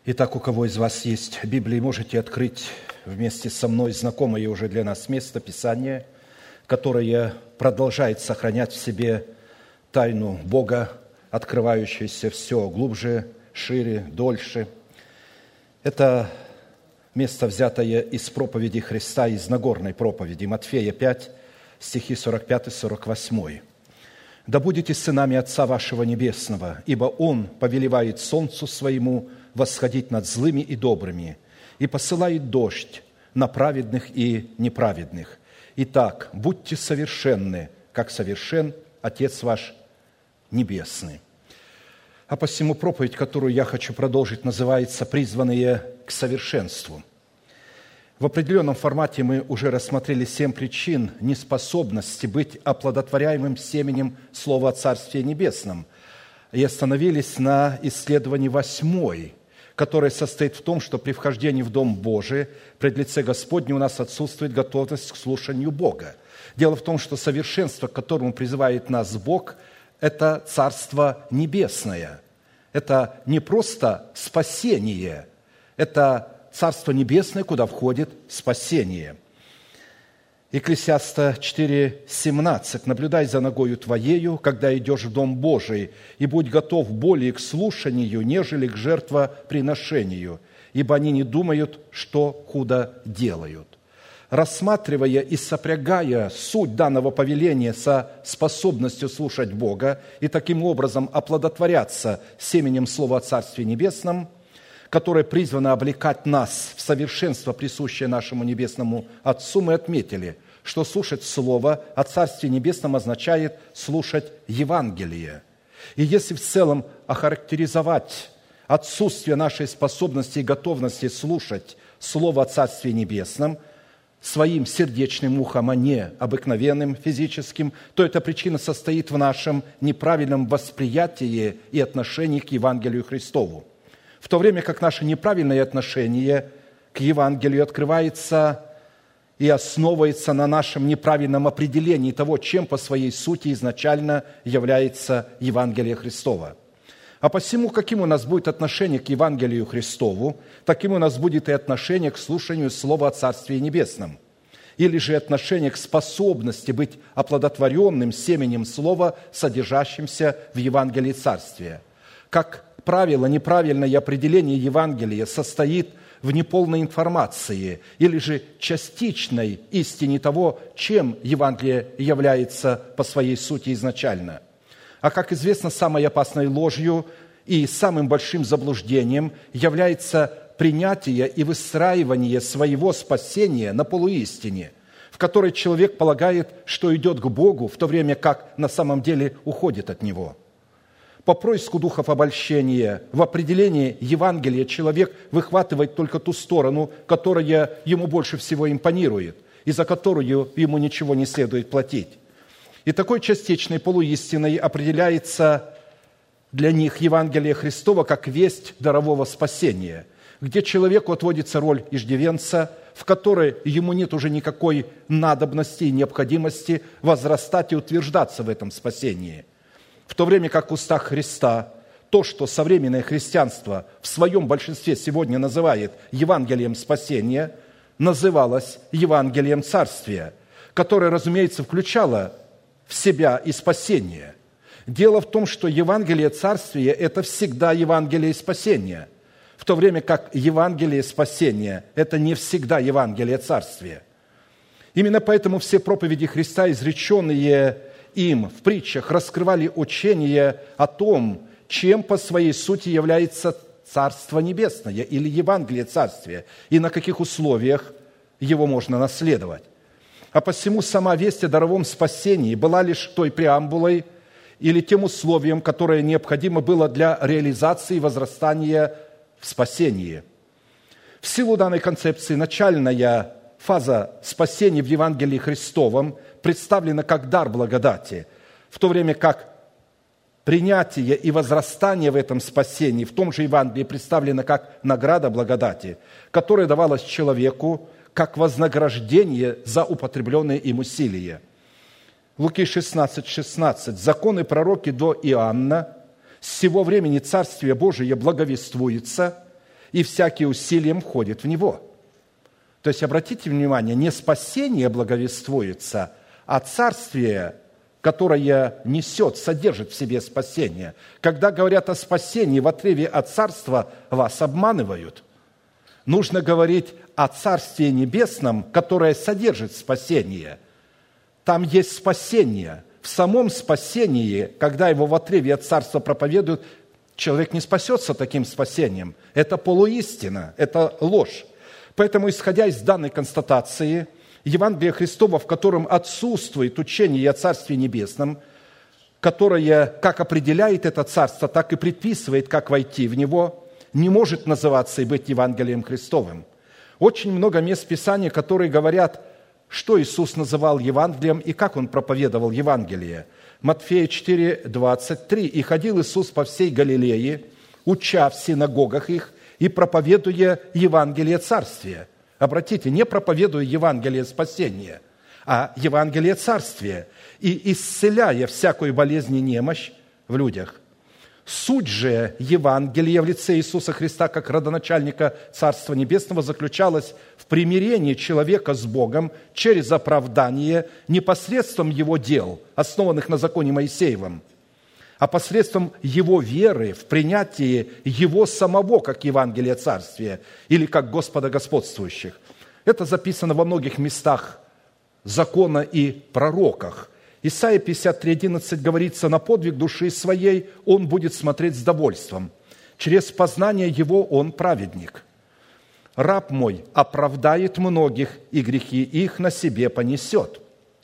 Итак, у кого из вас есть Библия, можете открыть вместе со мной знакомое уже для нас место Писания, которое продолжает сохранять в себе тайну Бога, открывающуюся все глубже, шире, дольше. Это место, взятое из проповеди Христа, из Нагорной проповеди, Матфея 5, стихи 45-48. «Да будете сынами Отца вашего Небесного, ибо Он повелевает солнцу своему восходить над злыми и добрыми, и посылает дождь на праведных и неправедных. Итак, будьте совершенны, как совершен Отец ваш Небесный». А посему проповедь, которую я хочу продолжить, называется «Призванные к совершенству». В определенном формате мы уже рассмотрели 7 причин неспособности быть оплодотворяемым семенем Слова о Царстве Небесном и остановились на исследовании 8, которое состоит в том, что при вхождении в Дом Божий пред лице Господне у нас отсутствует готовность к слушанию Бога. Дело в том, что совершенство, к которому призывает нас Бог, это Царство Небесное. Это не просто спасение, это Царство Небесное, куда входит спасение. Екклесиаста 4:17. «Наблюдай за ногою твоею, когда идешь в Дом Божий, и будь готов более к слушанию, нежели к жертвоприношению, ибо они не думают, что худо делают». Рассматривая и сопрягая суть данного повеления со способностью слушать Бога и таким образом оплодотворяться семенем Слова о Царстве Небесном, которое призвано облекать нас в совершенство, присущее нашему Небесному Отцу, мы отметили, что слушать Слово о Царстве Небесном означает слушать Евангелие. И если в целом охарактеризовать отсутствие нашей способности и готовности слушать Слово о Царстве Небесном своим сердечным ухом, а не обыкновенным физическим, то эта причина состоит в нашем неправильном восприятии и отношении к Евангелию Христову. В то время как наше неправильное отношение к Евангелию открывается и основывается на нашем неправильном определении того, чем по своей сути изначально является Евангелие Христово. А посему, каким у нас будет отношение к Евангелию Христову, таким у нас будет и отношение к слушанию Слова о Царстве Небесном, или же отношение к способности быть оплодотворенным семенем Слова, содержащимся в Евангелии Царствия. Как правило, неправильное определение Евангелия состоит в неполной информации или же частичной истине того, чем Евангелие является по своей сути изначально. А, как известно, самой опасной ложью и самым большим заблуждением является принятие и выстраивание своего спасения на полуистине, в которой человек полагает, что идет к Богу, в то время как на самом деле уходит от Него. По происку духов обольщения в определении Евангелия человек выхватывает только ту сторону, которая ему больше всего импонирует, и за которую ему ничего не следует платить. И такой частичной полуистиной определяется для них Евангелие Христово как весть дарового спасения, где человеку отводится роль иждивенца, в которой ему нет уже никакой надобности и необходимости возрастать и утверждаться в этом спасении. В то время как в устах Христа то, что современное христианство в своем большинстве сегодня называет Евангелием спасения, называлось Евангелием Царствия, которое, разумеется, включало в себя и спасение. Дело в том, что Евангелие Царствия – это всегда Евангелие спасения, в то время как Евангелие спасения – это не всегда Евангелие Царствия. Именно поэтому все проповеди Христа, изреченные им в притчах, раскрывали учение о том, чем по своей сути является Царство Небесное или Евангелие Царствия, и на каких условиях его можно наследовать. А посему сама весть о даровом спасении была лишь той преамбулой или тем условием, которое необходимо было для реализации и возрастания в спасении. В силу данной концепции начальная фаза спасения в Евангелии Христовом представлена как дар благодати, в то время как принятие и возрастание в этом спасении в том же Евангелии представлено как награда благодати, которая давалась человеку как вознаграждение за употребленные им усилия. Луки 16:16. «Законы пророки до Иоанна, с сего времени Царствие Божие благовествуется, и всякий усилием входит в него». То есть, обратите внимание, не спасение благовествуется, а царствие, которое несет, содержит в себе спасение. Когда говорят о спасении в отрыве от царства, вас обманывают. Нужно говорить о Царстве Небесном, которое содержит спасение. Там есть спасение. В самом спасении, когда его в отрыве от царства проповедуют, человек не спасется таким спасением. Это полуистина, это ложь. Поэтому, исходя из данной констатации, Евангелие Христово, в котором отсутствует учение о Царстве Небесном, которое как определяет это царство, так и предписывает, как войти в него, не может называться и быть Евангелием Христовым. Очень много мест Писания, которые говорят, что Иисус называл Евангелием и как Он проповедовал Евангелие. Матфея 4:23. «И ходил Иисус по всей Галилее, уча в синагогах их и проповедуя Евангелие Царствия». Обратите, не проповедуя Евангелие спасения, а Евангелие Царствия, и исцеляя всякую болезнь и немощь в людях. Суть же Евангелия в лице Иисуса Христа как родоначальника Царства Небесного заключалась в примирении человека с Богом через оправдание не посредством его дел, основанных на законе Моисеевом, а посредством его веры в принятие его самого как Евангелия Царствия или как Господа господствующих. Это записано во многих местах закона и пророках. Исайя 53:11 говорится: «На подвиг души своей он будет смотреть с довольством. Через познание его он праведник. Раб мой оправдает многих, и грехи их на себе понесет».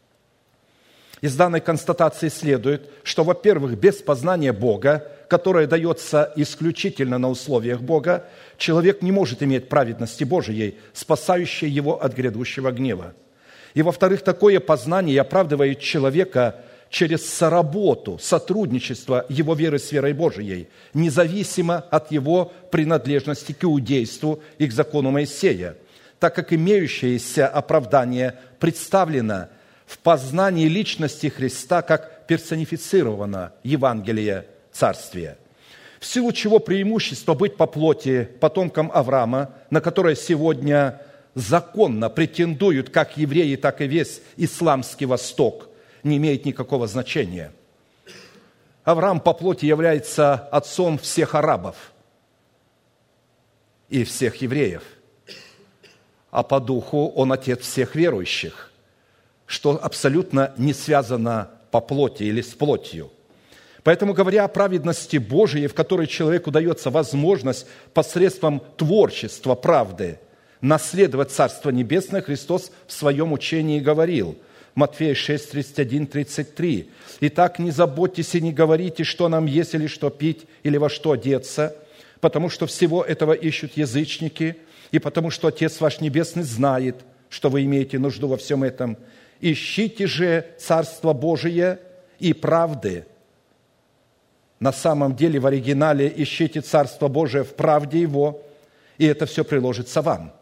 Из данной констатации следует, что, во-первых, без познания Бога, которое дается исключительно на условиях Бога, человек не может иметь праведности Божией, спасающей его от грядущего гнева. И, во-вторых, такое познание оправдывает человека через соработу, сотрудничество его веры с верой Божией, независимо от его принадлежности к иудейству и к закону Моисея, так как имеющееся оправдание представлено в познании личности Христа как персонифицировано Евангелие Царствия. В силу чего преимущество быть по плоти потомком Авраама, на которое сегодня законно претендуют как евреи, так и весь исламский Восток, не имеет никакого значения. Авраам по плоти является отцом всех арабов и всех евреев, а по духу он отец всех верующих, что абсолютно не связано по плоти или с плотью. Поэтому, говоря о праведности Божией, в которой человеку дается возможность посредством творчества правды наследовать Царство Небесное, Христос в своем учении говорил, Матфея 6, 31, 33. «Итак, не заботьтесь и не говорите, что нам есть или что пить, или во что одеться, потому что всего этого ищут язычники, и потому что Отец ваш Небесный знает, что вы имеете нужду во всем этом. Ищите же Царство Божие и правды». На самом деле, в оригинале «ищите Царство Божие в правде Его», и это все приложится вам.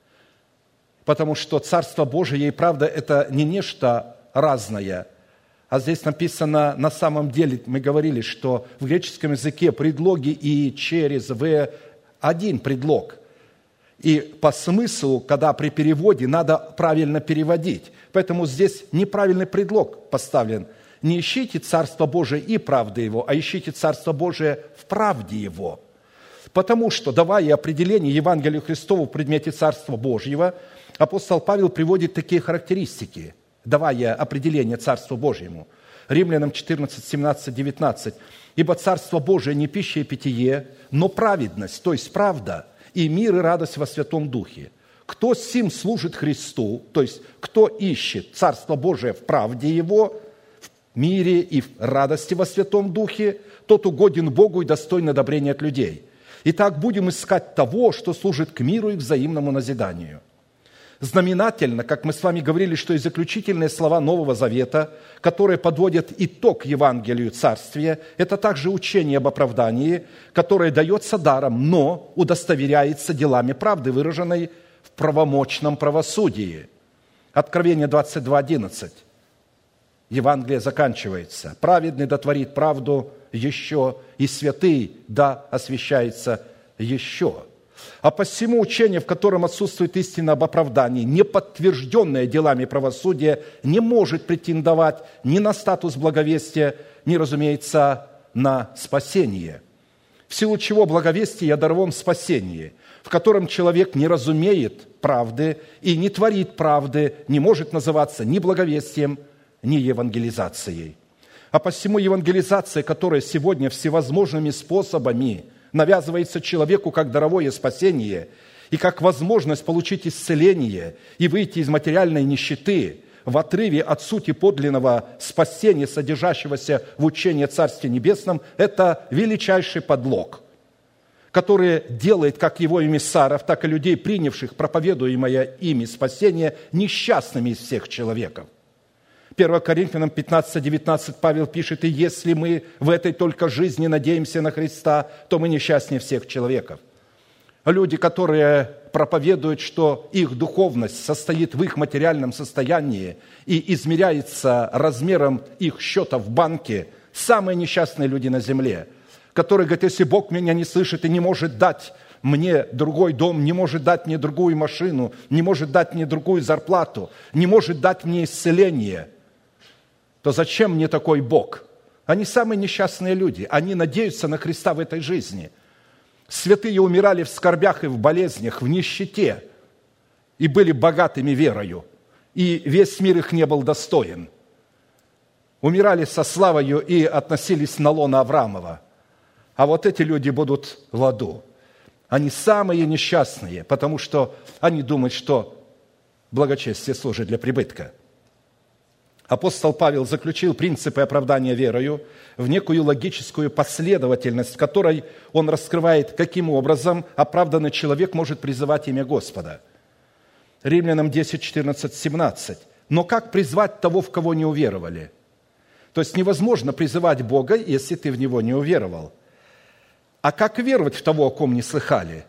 Потому что Царство Божие и правда – это не нечто разное, а здесь написано на самом деле, мы говорили, что в греческом языке предлоги «и», «через», «в» – один предлог. И по смыслу, когда при переводе, надо правильно переводить. Поэтому здесь неправильный предлог поставлен. Не ищите Царство Божие и правды Его, а ищите Царство Божие в правде Его. Потому что, давая определение Евангелию Христову в предмете Царства Божьего, апостол Павел приводит такие характеристики, давая определение Царству Божьему. Римлянам 14, 17, 19. «Ибо Царство Божие не пища и питье, но праведность, то есть правда, и мир, и радость во Святом Духе. Кто сим служит Христу, то есть кто ищет Царство Божие в правде Его, в мире и в радости во Святом Духе, тот угоден Богу и достоин одобрения от людей. Итак, будем искать того, что служит к миру и к взаимному назиданию». Знаменательно, как мы с вами говорили, что и заключительные слова Нового Завета, которые подводят итог Евангелию Царствия, это также учение об оправдании, которое дается даром, но удостоверяется делами правды, выраженной в правомочном правосудии. Откровение 22:11. Евангелие заканчивается. «Праведный да творит правду еще, и святый да освящается еще». А посему учение, в котором отсутствует истина об оправдании, не подтвержденное делами правосудия, не может претендовать ни на статус благовестия, ни, разумеется, на спасение. В силу чего благовестие о даровом спасении, в котором человек не разумеет правды и не творит правды, не может называться ни благовестием, ни евангелизацией. А посему евангелизация, которая сегодня всевозможными способами навязывается человеку как даровое спасение и как возможность получить исцеление и выйти из материальной нищеты в отрыве от сути подлинного спасения, содержащегося в учении о Царстве Небесном, это величайший подлог, который делает как его эмиссаров, так и людей, принявших проповедуемое ими спасение, несчастными из всех человеков. 1 Коринфянам 15:19 Павел пишет: «И если мы в этой только жизни надеемся на Христа, то мы несчастнее всех человеков». Люди, которые проповедуют, что их духовность состоит в их материальном состоянии и измеряется размером их счета в банке, самые несчастные люди на земле, которые говорят: если Бог меня не слышит и не может дать мне другой дом, не может дать мне другую машину, не может дать мне другую зарплату, не может дать мне исцеление, то зачем мне такой Бог? Они самые несчастные люди, они надеются на Христа в этой жизни. Святые умирали в скорбях и в болезнях, в нищете, и были богатыми верою, и весь мир их не был достоин. Умирали со славою и относились на лоно Авраамова. А вот эти люди будут в аду. Они самые несчастные, потому что они думают, что благочестие служит для прибытка. Апостол Павел заключил принципы оправдания верою в некую логическую последовательность, в которой он раскрывает, каким образом оправданный человек может призывать имя Господа. Римлянам 10, 14, 17. «Но как призвать того, в кого не уверовали?» То есть невозможно призывать Бога, если ты в Него не уверовал. А как веровать в того, о ком не слыхали?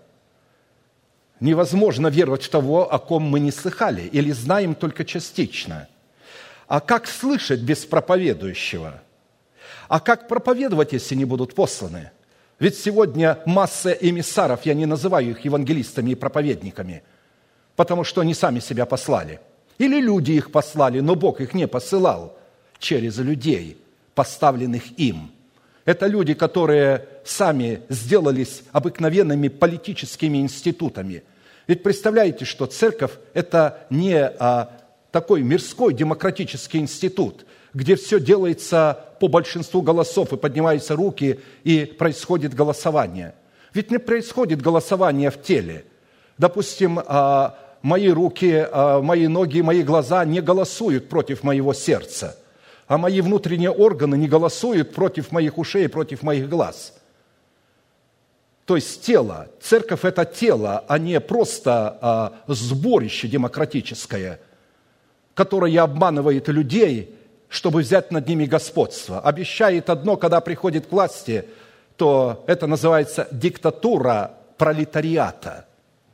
Невозможно веровать в того, о ком мы не слыхали, или знаем только частично. А как слышать без проповедующего? А как проповедовать, если не будут посланы? Ведь сегодня масса эмиссаров, я не называю их евангелистами и проповедниками, потому что они сами себя послали. Или люди их послали, но Бог их не посылал через людей, поставленных им. Это люди, которые сами сделались обыкновенными политическими институтами. Ведь представляете, что церковь – это не такой мирской демократический институт, где все делается по большинству голосов, и поднимаются руки, и происходит голосование. Ведь не происходит голосование в теле. Допустим, мои руки, мои ноги, мои глаза не голосуют против моего сердца, а мои внутренние органы не голосуют против моих ушей и против моих глаз. То есть тело, церковь – это тело, а не просто сборище демократическое, которое обманывает людей, чтобы взять над ними господство. Обещает одно, когда приходит к власти, то это называется диктатура пролетариата.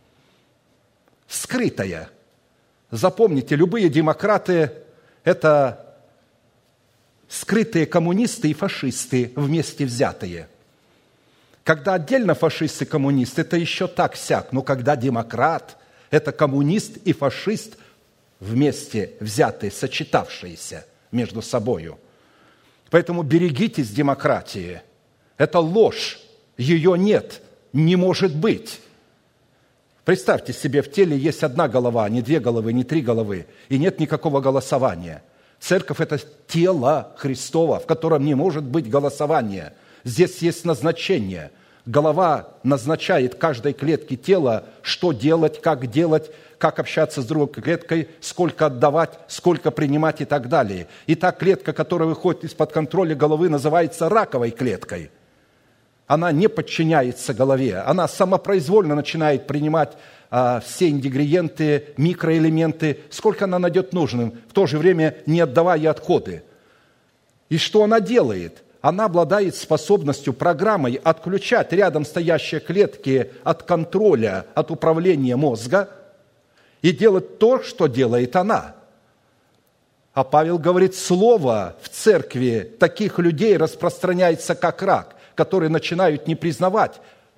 Скрытая. Запомните, любые демократы – это скрытые коммунисты и фашисты вместе взятые. Когда отдельно фашист и коммунист, это еще так-сяк, но когда демократ – это коммунист и фашист вместе взятые, сочетавшиеся между собою. Поэтому берегитесь демократии. Это ложь, ее нет, не может быть. Представьте себе, в теле есть одна голова, не две головы, не три головы, и нет никакого голосования. Церковь – это тело Христово, в котором не может быть голосования. Здесь есть назначение. Голова назначает каждой клетке тела, что делать, как общаться с другой клеткой, сколько отдавать, сколько принимать и так далее. И та клетка, которая выходит из-под контроля головы, называется раковой клеткой. Она не подчиняется голове, она самопроизвольно начинает принимать все ингредиенты, микроэлементы, сколько она найдет нужным, в то же время не отдавая отходы. И что она делает? Она обладает способностью, программой отключать рядом стоящие клетки от контроля, от управления мозга и делать то, что делает она. А Павел говорит, слово в церкви таких людей распространяется как рак, которые начинают не признавать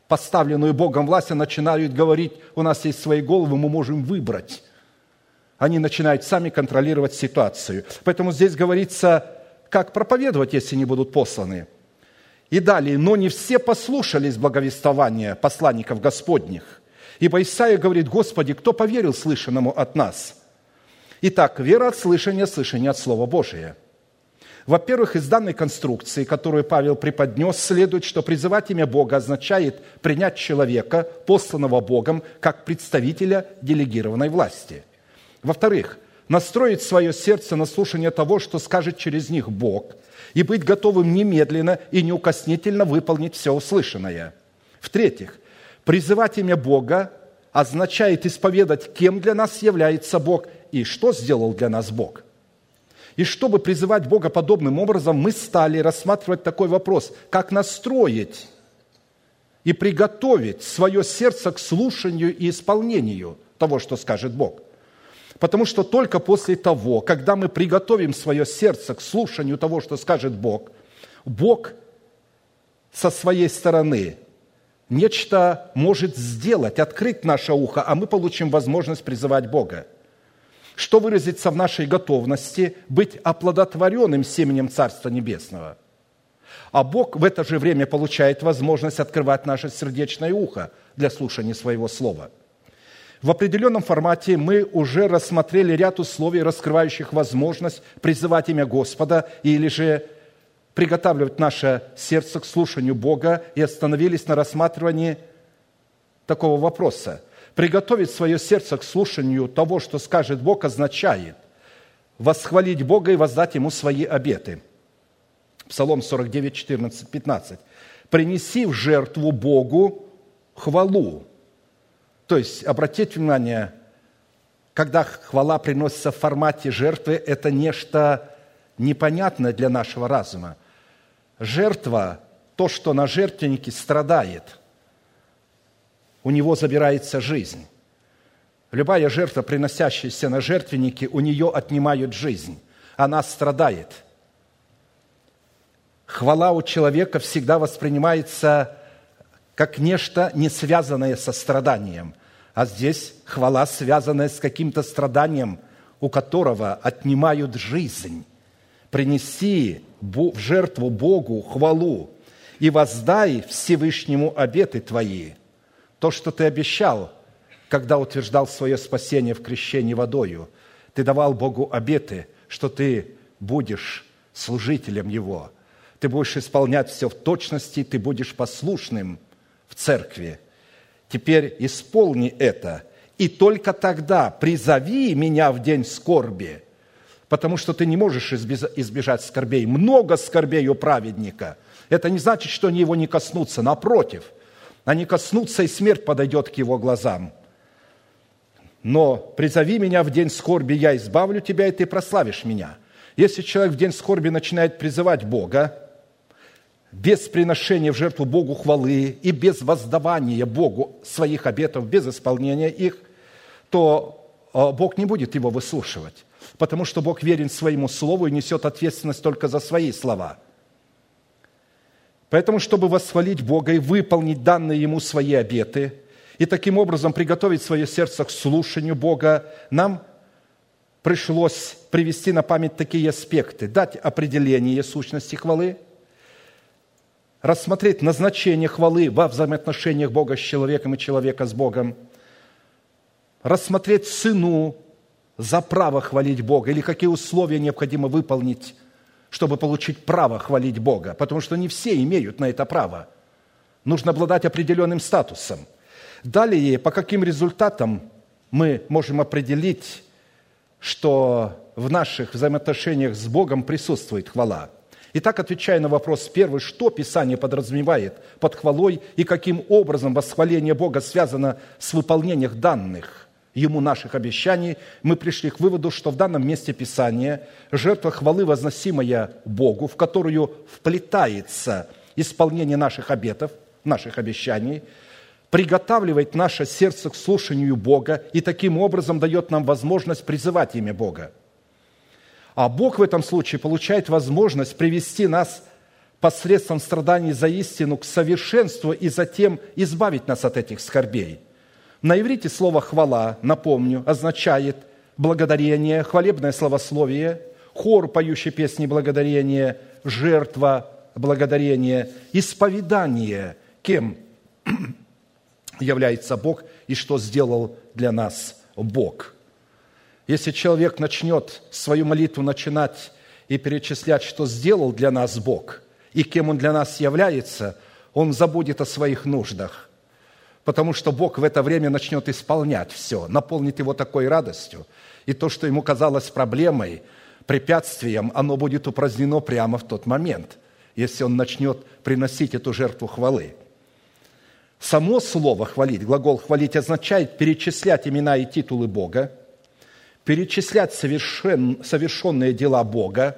поставленную Богом власть, начинают говорить: у нас есть свои головы, мы можем выбрать. Они начинают сами контролировать ситуацию. Поэтому здесь говорится, как проповедовать, если не будут посланы. И далее: но не все послушались благовествования посланников Господних. Ибо Исаия говорит: Господи, кто поверил слышанному от нас? Итак, вера от слышания, слышание от Слова Божия. Во-первых, из данной конструкции, которую Павел преподнес, следует, что призывать имя Бога означает принять человека, посланного Богом, как представителя делегированной власти. Во-вторых, настроить свое сердце на слушание того, что скажет через них Бог, и быть готовым немедленно и неукоснительно выполнить все услышанное. В-третьих, призывать имя Бога означает исповедать, кем для нас является Бог и что сделал для нас Бог. И чтобы призывать Бога подобным образом, мы стали рассматривать такой вопрос: как настроить и приготовить свое сердце к слушанию и исполнению того, что скажет Бог. Потому что только после того, когда мы приготовим свое сердце к слушанию того, что скажет Бог, Бог со своей стороны нечто может сделать, открыть наше ухо, а мы получим возможность призывать Бога, что выразится в нашей готовности быть оплодотворенным семенем Царства Небесного. А Бог в это же время получает возможность открывать наше сердечное ухо для слушания Своего Слова. В определенном формате мы уже рассмотрели ряд условий, раскрывающих возможность призывать имя Господа или же приготавливать наше сердце к слушанию Бога, и остановились на рассматривании такого вопроса. Приготовить свое сердце к слушанию того, что скажет Бог, означает восхвалить Бога и воздать Ему свои обеты. Псалом 49, 14, 15. «Принеси в жертву Богу хвалу». То есть, обратите внимание, когда хвала приносится в формате жертвы, это нечто непонятное для нашего разума. Жертва, то, что на жертвеннике страдает, у него забирается жизнь. Любая жертва, приносящаяся на жертвеннике, у нее отнимают жизнь. Она страдает. Хвала у человека всегда воспринимается как нечто, не связанное со страданием. А здесь хвала, связанная с каким-то страданием, у которого отнимают жизнь. Принеси в жертву Богу хвалу и воздай Всевышнему обеты твои. То, что ты обещал, когда утверждал свое спасение в крещении водою. Ты давал Богу обеты, что ты будешь служителем Его. Ты будешь исполнять все в точности, ты будешь послушным в церкви. Теперь исполни это, и только тогда призови меня в день скорби, потому что ты не можешь избежать скорбей. Много скорбей у праведника. Это не значит, что они его не коснутся. Напротив, они коснутся, и смерть подойдет к его глазам. Но призови меня в день скорби, я избавлю тебя, и ты прославишь меня. Если человек в день скорби начинает призывать Бога, без приношения в жертву Богу хвалы и без воздавания Богу своих обетов, без исполнения их, то Бог не будет его выслушивать, потому что Бог верен своему слову и несет ответственность только за свои слова. Поэтому, чтобы восхвалить Бога и выполнить данные Ему свои обеты, и таким образом приготовить свое сердце к слушанию Бога, нам пришлось привести на память такие аспекты: дать определение сущности хвалы, рассмотреть назначение хвалы во взаимоотношениях Бога с человеком и человека с Богом, рассмотреть цену за право хвалить Бога или какие условия необходимо выполнить, чтобы получить право хвалить Бога, потому что не все имеют на это право. Нужно обладать определенным статусом. Далее, по каким результатам мы можем определить, что в наших взаимоотношениях с Богом присутствует хвала. Итак, отвечая на вопрос первый, что Писание подразумевает под хвалой и каким образом восхваление Бога связано с выполнением данных Ему наших обещаний, мы пришли к выводу, что в данном месте Писания жертва хвалы, возносимая Богу, в которую вплетается исполнение наших обетов, наших обещаний, приготавливает наше сердце к слушанию Бога и таким образом дает нам возможность призывать имя Бога. А Бог в этом случае получает возможность привести нас посредством страданий за истину к совершенству и затем избавить нас от этих скорбей. На иврите слово «хвала», напомню, означает благодарение, хвалебное словословие, хор, поющий песни благодарения, жертва благодарения, исповедание, кем является Бог и что сделал для нас Бог. Если человек начнет свою молитву начинать и перечислять, что сделал для нас Бог и кем Он для нас является, он забудет о своих нуждах, потому что Бог в это время начнет исполнять все, наполнит его такой радостью, и то, что ему казалось проблемой, препятствием, оно будет упразднено прямо в тот момент, если он начнет приносить эту жертву хвалы. Само слово «хвалить», глагол «хвалить» означает перечислять имена и титулы Бога, перечислять совершенные дела Бога,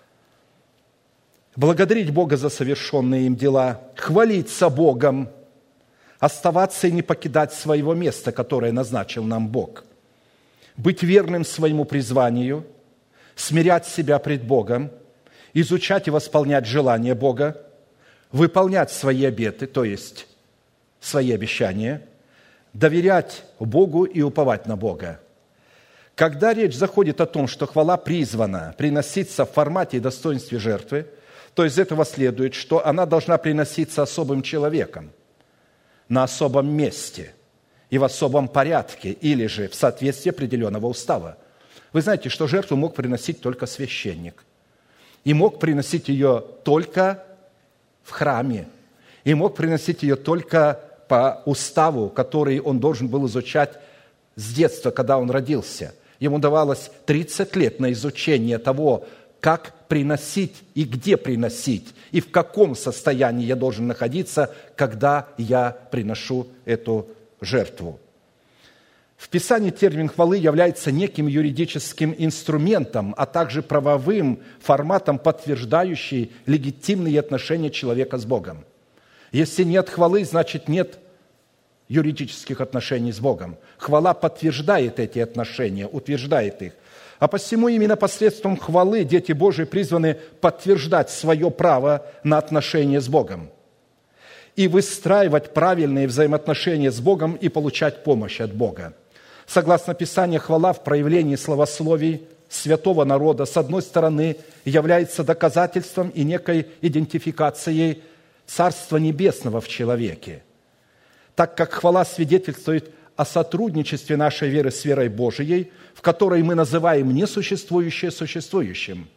благодарить Бога за совершенные им дела, хвалиться Богом, оставаться и не покидать своего места, которое назначил нам Бог, быть верным своему призванию, смирять себя пред Богом, изучать и восполнять желания Бога, выполнять свои обеты, то есть свои обещания, доверять Богу и уповать на Бога. Когда речь заходит о том, что хвала призвана приноситься в формате и достоинстве жертвы, то из этого следует, что она должна приноситься особым человеком, на особом месте и в особом порядке, или же в соответствии определенного устава. Вы знаете, что жертву мог приносить только священник, и мог приносить ее только в храме, и мог приносить ее только по уставу, который он должен был изучать с детства, когда он родился. Ему давалось 30 лет на изучение того, как приносить и где приносить, и в каком состоянии я должен находиться, когда я приношу эту жертву. В Писании термин хвалы является неким юридическим инструментом, а также правовым форматом, подтверждающий легитимные отношения человека с Богом. Если нет хвалы, значит нет юридических отношений с Богом. Хвала подтверждает эти отношения, утверждает их. А посему именно посредством хвалы дети Божии призваны подтверждать свое право на отношения с Богом и выстраивать правильные взаимоотношения с Богом и получать помощь от Бога. Согласно Писанию, хвала в проявлении словословий святого народа, с одной стороны, является доказательством и некой идентификацией Царства Небесного в человеке, так как хвала свидетельствует о сотрудничестве нашей веры с верой Божией, в которой мы называем несуществующее существующим.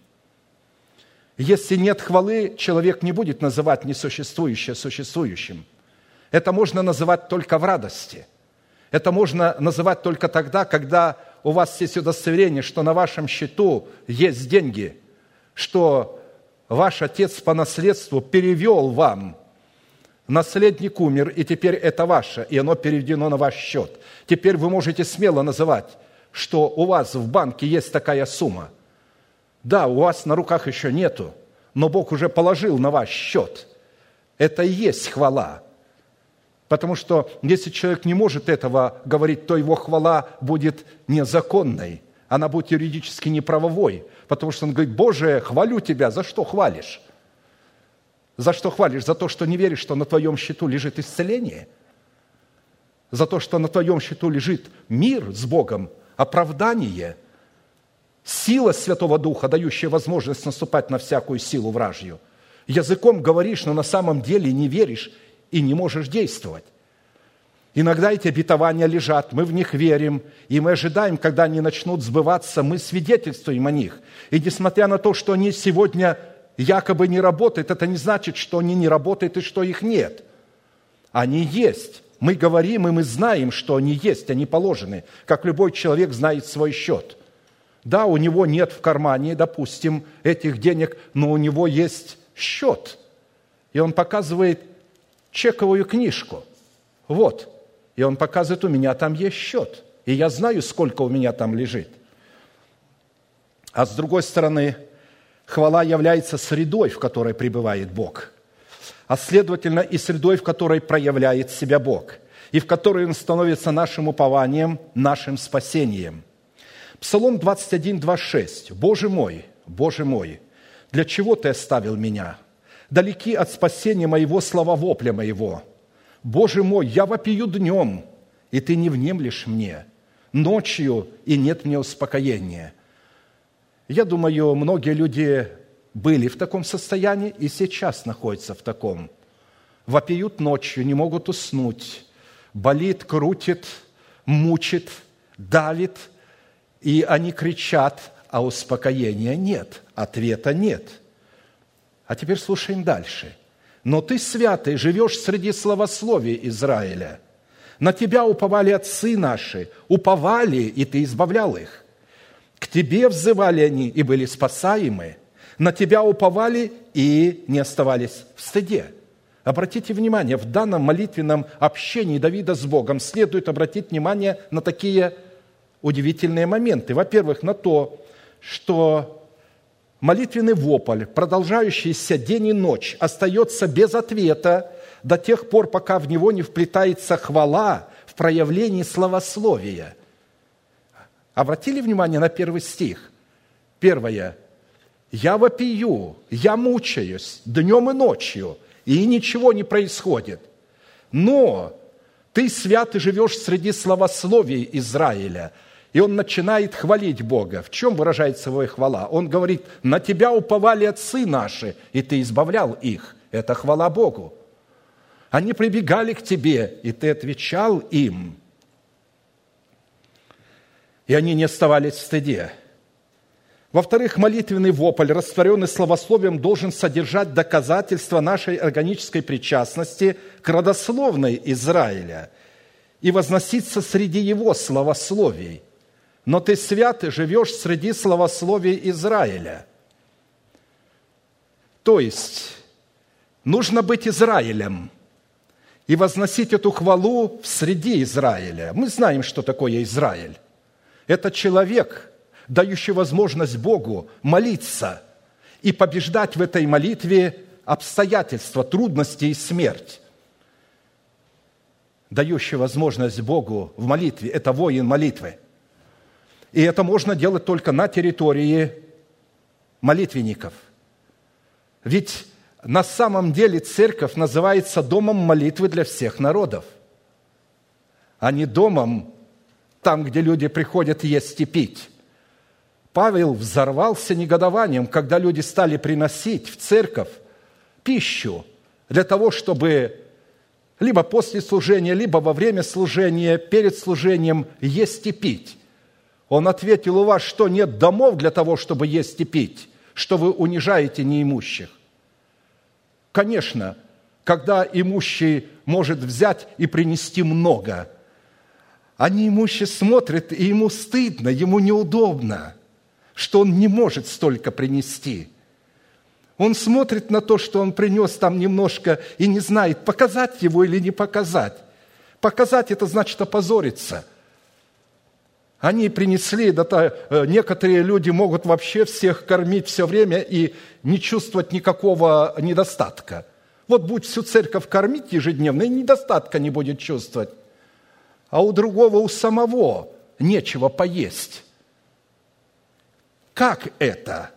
Если нет хвалы, человек не будет называть несуществующее существующим. Это можно называть только в радости. Это можно называть только тогда, когда у вас есть удостоверение, что на вашем счету есть деньги, что ваш отец по наследству перевел вам. Наследник умер, и теперь это ваше, и оно переведено на ваш счет. Теперь вы можете смело называть, что у вас в банке есть такая сумма. Да, у вас на руках еще нету, но Бог уже положил на ваш счет. Это и есть хвала. Потому что если человек не может этого говорить, то его хвала будет незаконной, она будет юридически неправовой, потому что он говорит: «Боже, хвалю Тебя». За что хвалишь? За что хвалишь? За то, что не веришь, что на твоем счету лежит исцеление? За то, что на твоем счету лежит мир с Богом, оправдание, сила Святого Духа, дающая возможность наступать на всякую силу вражью. Языком говоришь, но на самом деле не веришь и не можешь действовать. Иногда эти обетования лежат, мы в них верим, и мы ожидаем, когда они начнут сбываться, мы свидетельствуем о них. И несмотря на то, что они сегодня якобы не работают, это не значит, что они не работают и что их нет. Они есть. Мы говорим, и мы знаем, что они есть, они положены, как любой человек знает свой счет. Да, у него нет в кармане, допустим, этих денег, но у него есть счет. И он показывает чековую книжку. Вот. И он показывает: у меня там есть счет. И я знаю, сколько у меня там лежит. А с другой стороны, хвала является средой, в которой пребывает Бог, а следовательно и средой, в которой проявляет себя Бог, и в которой Он становится нашим упованием, нашим спасением. Псалом 21, 26. «Боже мой, для чего Ты оставил меня? Далеки от спасения моего слова вопля моего. Боже мой, я вопию днем, и Ты не внемлешь мне, ночью, и нет мне успокоения». Я думаю, многие люди были в таком состоянии и сейчас находятся в таком. Вопиют ночью, не могут уснуть, болит, крутит, мучит, давит, и они кричат, а успокоения нет, ответа нет. А теперь слушаем дальше. «Но Ты, святый, живешь среди славословия Израиля. На Тебя уповали отцы наши, уповали, и Ты избавлял их. К Тебе взывали они, и были спасаемы. На Тебя уповали, и не оставались в стыде». Обратите внимание, в данном молитвенном общении Давида с Богом следует обратить внимание на такие удивительные моменты. Во-первых, на то, что молитвенный вопль, продолжающийся день и ночь, остается без ответа до тех пор, пока в него не вплетается хвала в проявлении славословия. Обратили внимание на первый стих? Первое. «Я вопию, я мучаюсь днем и ночью, и ничего не происходит. Но Ты, святый, живешь среди славословий Израиля». И он начинает хвалить Бога. В чем выражается его хвала? Он говорит: «На Тебя уповали отцы наши, и Ты избавлял их». Это хвала Богу. Они прибегали к Тебе, и Ты отвечал им. И они не оставались в стыде. Во-вторых, молитвенный вопль, растворенный славословием, должен содержать доказательства нашей органической причастности к родословной Израиля и возноситься среди его славословий. «Но Ты, святый, живешь среди славословий Израиля». То есть, нужно быть Израилем и возносить эту хвалу в среде Израиля. Мы знаем, что такое Израиль. Это человек, дающий возможность Богу молиться и побеждать в этой молитве обстоятельства, трудности и смерть. Дающий возможность Богу в молитве – это воин молитвы. И это можно делать только на территории молитвенников. Ведь на самом деле церковь называется домом молитвы для всех народов, а не домом там, где люди приходят есть и пить. Павел взорвался негодованием, когда люди стали приносить в церковь пищу для того, чтобы либо после служения, либо во время служения, перед служением есть и пить. Он ответил: «У вас что, нет домов для того, чтобы есть и пить, что вы унижаете неимущих?» Конечно, когда имущий может взять и принести много, а неимущий смотрит, и ему стыдно, ему неудобно, что он не может столько принести. Он смотрит на то, что он принес там немножко, и не знает, показать его или не показать. Показать – это значит опозориться. Они принесли, некоторые люди могут вообще всех кормить все время и не чувствовать никакого недостатка. Вот будь всю церковь кормить ежедневно, и недостатка не будет чувствовать. А у другого, у самого нечего поесть. Как это?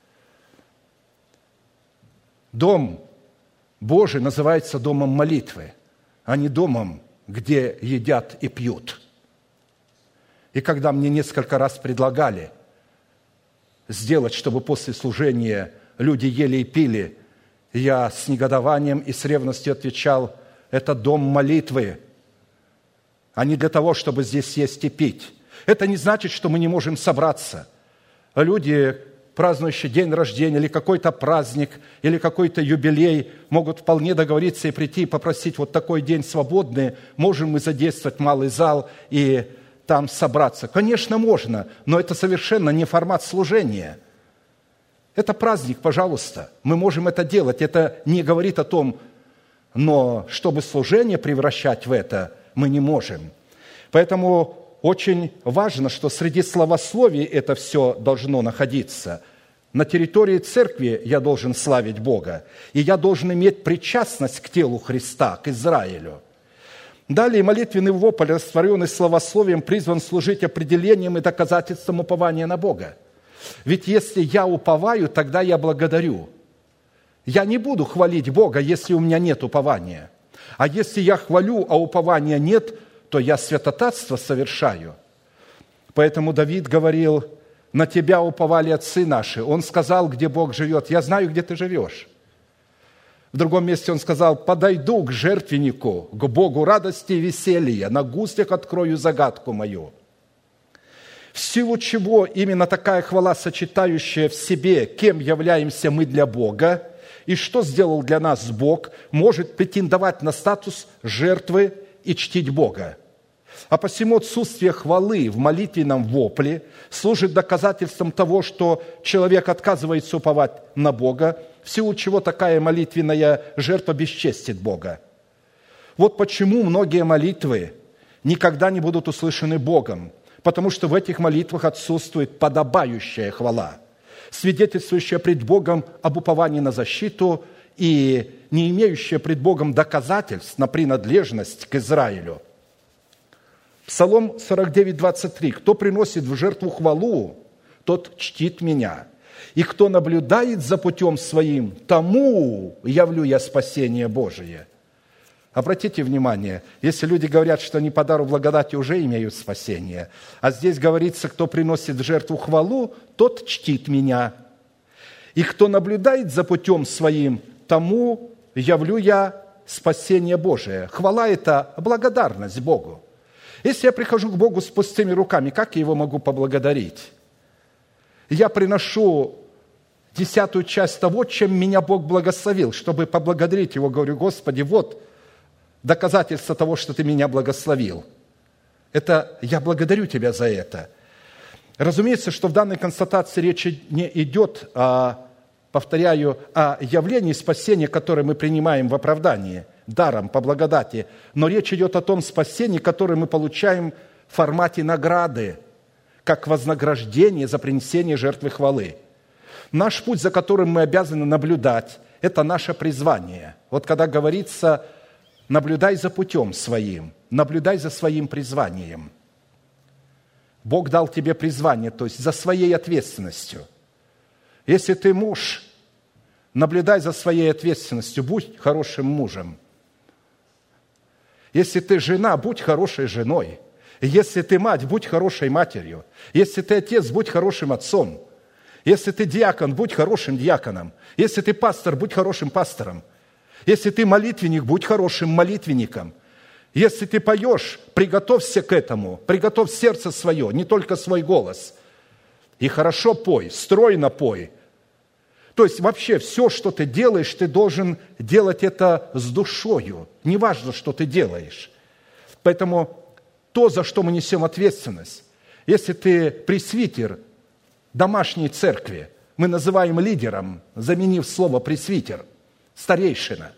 Дом Божий называется домом молитвы, а не домом, где едят и пьют. И когда мне несколько раз предлагали сделать, чтобы после служения люди ели и пили, я с негодованием и с ревностью отвечал: это дом молитвы, а не для того, чтобы здесь есть и пить. Это не значит, что мы не можем собраться. Люди, празднующие день рождения или какой-то праздник, или какой-то юбилей, могут вполне договориться и прийти и попросить: вот такой день свободный, можем мы задействовать малый зал и там собраться. Конечно, можно, но это совершенно не формат служения. Это праздник, пожалуйста, мы можем это делать, это не говорит о том, но чтобы служение превращать в это, мы не можем. Поэтому очень важно, что среди славословий это все должно находиться. На территории церкви я должен славить Бога, и я должен иметь причастность к телу Христа, к Израилю. Далее молитвенный вопль, растворенный славословием, призван служить определением и доказательством упования на Бога. Ведь если я уповаю, тогда я благодарю. Я не буду хвалить Бога, если у меня нет упования. А если я хвалю, а упования нет, то я святотатство совершаю. Поэтому Давид говорил: на Тебя уповали отцы наши. Он сказал, где Бог живет. Я знаю, где ты живешь. В другом месте он сказал: подойду к жертвеннику, к Богу радости и веселья, на гуслях открою загадку мою. В силу чего именно такая хвала, сочетающая в себе, кем являемся мы для Бога, и что сделал для нас Бог, может претендовать на статус жертвы и чтить Бога. А посему отсутствие хвалы в молитвенном вопле служит доказательством того, что человек отказывается уповать на Бога, в силу чего такая молитвенная жертва бесчестит Бога. Вот почему многие молитвы никогда не будут услышаны Богом, потому что в этих молитвах отсутствует подобающая хвала, свидетельствующая пред Богом об уповании на защиту и не имеющая пред Богом доказательств на принадлежность к Израилю. Псалом 49, 23. «Кто приносит в жертву хвалу, тот чтит меня, и кто наблюдает за путем своим, тому явлю я спасение Божие». Обратите внимание, если люди говорят, что они по дару благодати уже имеют спасение, а здесь говорится: кто приносит в жертву хвалу, тот чтит меня, и кто наблюдает за путем своим, тому явлю я спасение Божие. Хвала – это благодарность Богу. Если я прихожу к Богу с пустыми руками, как я Его могу поблагодарить? Я приношу 10-ю часть того, чем меня Бог благословил, чтобы поблагодарить Его. Говорю: Господи, вот доказательство того, что Ты меня благословил. Это я благодарю Тебя за это. Разумеется, что в данной констатации речь не идет, повторяю, о явлении спасения, которое мы принимаем в оправдании, даром, по благодати, но речь идет о том спасении, которое мы получаем в формате награды, как вознаграждение за принесение жертвы хвалы. Наш путь, за которым мы обязаны наблюдать, это наше призвание. Вот когда говорится: наблюдай за путем своим, наблюдай за своим призванием. Бог дал тебе призвание, то есть за своей ответственностью. Если ты муж, наблюдай за своей ответственностью, будь хорошим мужем. Если ты жена, будь хорошей женой. Если ты мать, будь хорошей матерью. Если ты отец, будь хорошим отцом. Если ты диакон, будь хорошим диаконом. Если ты пастор, будь хорошим пастором. Если ты молитвенник, будь хорошим молитвенником. Если ты поешь, приготовься к этому, приготовь сердце свое, не только свой голос. И хорошо пой, стройно пой. То есть вообще все, что ты делаешь, ты должен делать это с душою. Неважно, что ты делаешь. Поэтому то, за что мы несем ответственность, если ты пресвитер домашней церкви, мы называем лидером, заменив слово пресвитер, старейшина,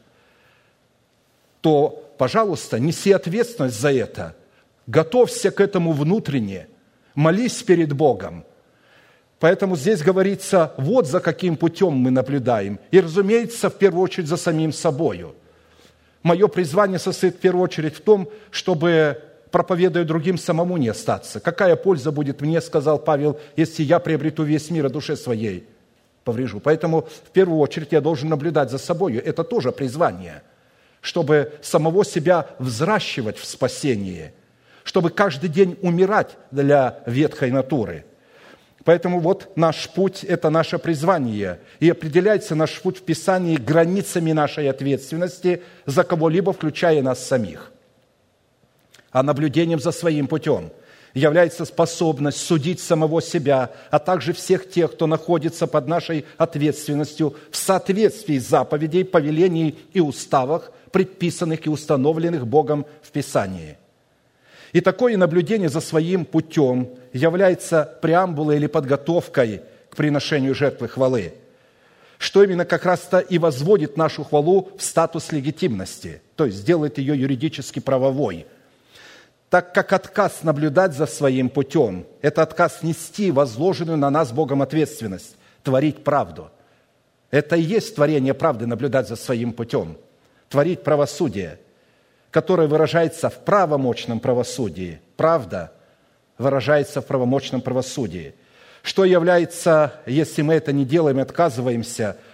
то, пожалуйста, неси ответственность за это. Готовься к этому внутренне. Молись перед Богом. Поэтому здесь говорится, вот за каким путем мы наблюдаем. И, разумеется, в первую очередь за самим собою. Мое призвание состоит в первую очередь в том, чтобы, проповедуя другим, самому не остаться. Какая польза будет мне, сказал Павел, если я приобрету весь мир, а душе своей поврежу. Поэтому в первую очередь я должен наблюдать за собою. Это тоже призвание, чтобы самого себя взращивать в спасении, чтобы каждый день умирать для ветхой натуры. Поэтому вот наш путь – это наше призвание. И определяется наш путь в Писании границами нашей ответственности за кого-либо, включая нас самих. А наблюдением за своим путем является способность судить самого себя, а также всех тех, кто находится под нашей ответственностью в соответствии с заповедей, повелений и уставах, предписанных и установленных Богом в Писании. И такое наблюдение за своим путем является преамбулой или подготовкой к приношению жертвы хвалы, что именно как раз-то и возводит нашу хвалу в статус легитимности, то есть делает ее юридически правовой. Так как отказ наблюдать за своим путем – это отказ нести возложенную на нас Богом ответственность, творить правду. Это и есть творение правды, наблюдать за своим путем, творить правосудие, которое выражается в правомочном правосудии. Правда выражается в правомочном правосудии. Что является, если мы это не делаем и отказываемся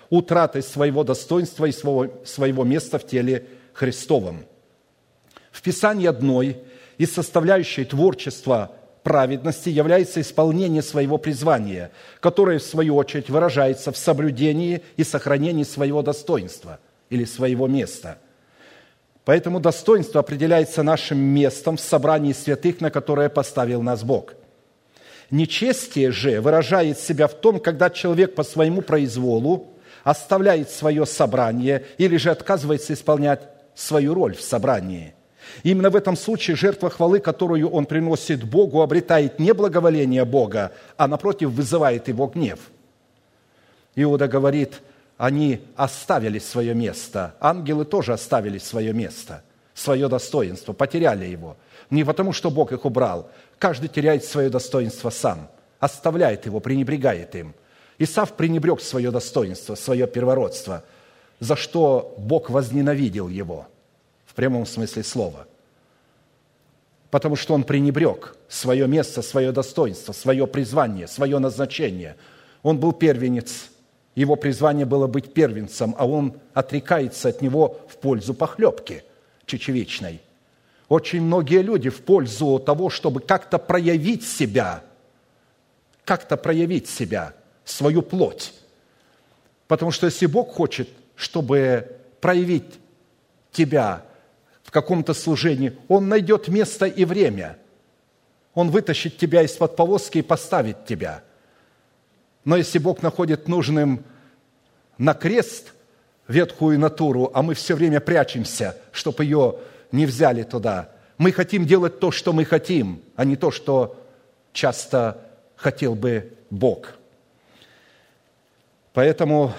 утратой своего достоинства и своего места в теле Христовом. В Писании одной из составляющей творчества праведности является исполнение своего призвания, которое, в свою очередь, выражается в соблюдении и сохранении своего достоинства или своего места. Поэтому достоинство определяется нашим местом в собрании святых, на которое поставил нас Бог. Нечестие же выражает себя в том, когда человек по своему произволу оставляет свое собрание или же отказывается исполнять свою роль в собрании. Именно в этом случае жертва хвалы, которую он приносит Богу, обретает не благоволение Бога, а, напротив, вызывает его гнев. Иуда говорит, они оставили свое место. Ангелы тоже оставили свое место, свое достоинство, потеряли его. Не потому, что Бог их убрал. Каждый теряет свое достоинство сам, оставляет его, пренебрегает им. Исав пренебрег свое достоинство, свое первородство, за что Бог возненавидел его, в прямом смысле слова. Потому что он пренебрег свое место, свое достоинство, свое призвание, свое назначение. Он был первенец, его призвание было быть первенцем, а он отрекается от него в пользу похлебки чечевичной. Очень многие люди в пользу того, чтобы как-то проявить себя, свою плоть. Потому что если Бог хочет, чтобы проявить тебя в каком-то служении, Он найдет место и время. Он вытащит тебя из-под повозки и поставит тебя. Но если Бог находит нужным на крест ветхую натуру, а мы все время прячемся, чтобы ее не взяли туда, мы хотим делать то, что мы хотим, а не то, что часто хотел бы Бог. Поэтому,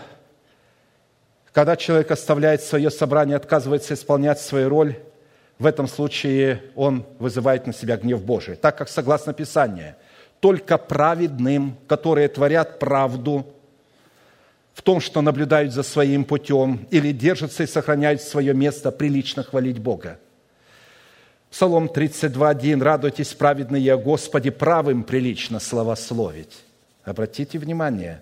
когда человек оставляет свое собрание, отказывается исполнять свою роль, в этом случае он вызывает на себя гнев Божий. Так как, согласно Писанию, только праведным, которые творят правду в том, что наблюдают за своим путем или держатся и сохраняют свое место, прилично хвалить Бога. Псалом 32:1. «Радуйтесь, праведные, Господи, правым прилично славословить». Обратите внимание,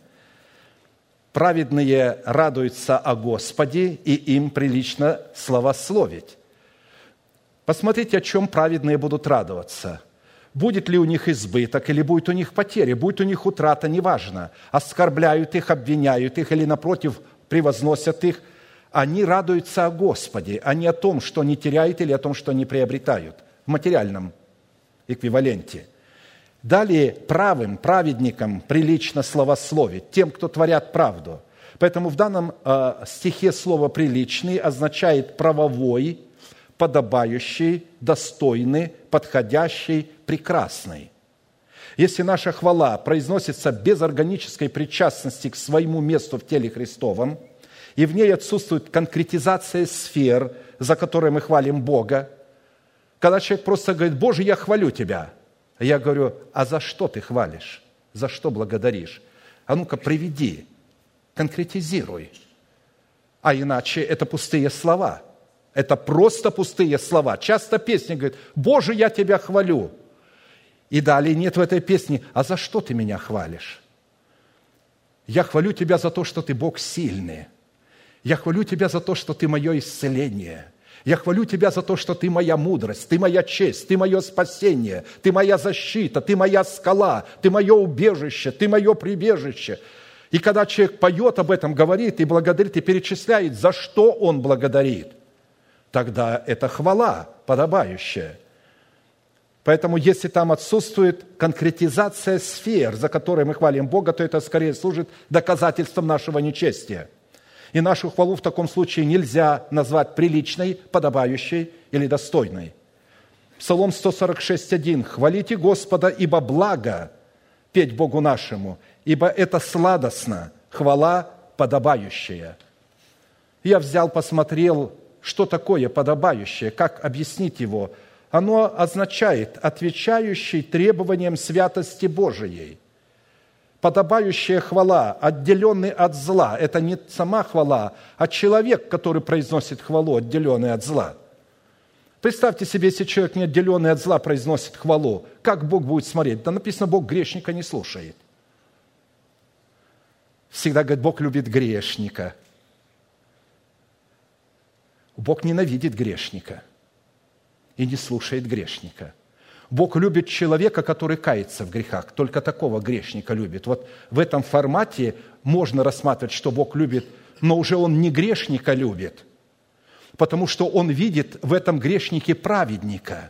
праведные радуются о Господе, и им прилично славословить. Посмотрите, о чем праведные будут радоваться. Будет ли у них избыток, или будет у них потеря, будет у них утрата, неважно. Оскорбляют их, обвиняют их, или, напротив, превозносят их. Они радуются о Господе, а не о том, что они теряют, или о том, что они приобретают в материальном эквиваленте. Далее правым, праведникам прилично славословить, тем, кто творят правду. Поэтому в данном стихе слово «приличный» означает правовой, подобающий, достойный, подходящий, прекрасный. Если наша хвала произносится без органической причастности к своему месту в теле Христовом, и в ней отсутствует конкретизация сфер, за которые мы хвалим Бога, когда человек просто говорит: «Боже, я хвалю Тебя», я говорю: а за что ты хвалишь? За что благодаришь? А ну-ка, приведи, конкретизируй. А иначе это пустые слова. Это просто пустые слова. Часто песня говорит: «Боже, я Тебя хвалю». И далее нет в этой песне: а за что ты меня хвалишь? Я хвалю Тебя за то, что Ты Бог сильный. Я хвалю Тебя за то, что Ты мое исцеление. Я хвалю Тебя за то, что Ты моя мудрость, Ты моя честь, Ты мое спасение, Ты моя защита, Ты моя скала, Ты мое убежище, Ты мое прибежище. И когда человек поет об этом, говорит и благодарит, и перечисляет, за что он благодарит, тогда это хвала подобающая. Поэтому, если там отсутствует конкретизация сфер, за которые мы хвалим Бога, то это скорее служит доказательством нашего нечестия. И нашу хвалу в таком случае нельзя назвать приличной, подобающей или достойной. Псалом 146:1. «Хвалите Господа, ибо благо петь Богу нашему, ибо это сладостно, хвала подобающая». Я взял, посмотрел, что такое подобающее, как объяснить его. Оно означает отвечающий требованиям святости Божией. Подобающая хвала, отделенный от зла. Это не сама хвала, а человек, который произносит хвалу, отделенный от зла. Представьте себе, если человек, не отделенный от зла, произносит хвалу, как Бог будет смотреть? Да написано, Бог грешника не слушает. всегда говорит, Бог любит грешника. Бог ненавидит грешника и не слушает грешника. Бог любит человека, который кается в грехах. Только такого грешника любит. Вот в этом формате можно рассматривать, что Бог любит, но уже Он не грешника любит, потому что Он видит в этом грешнике праведника.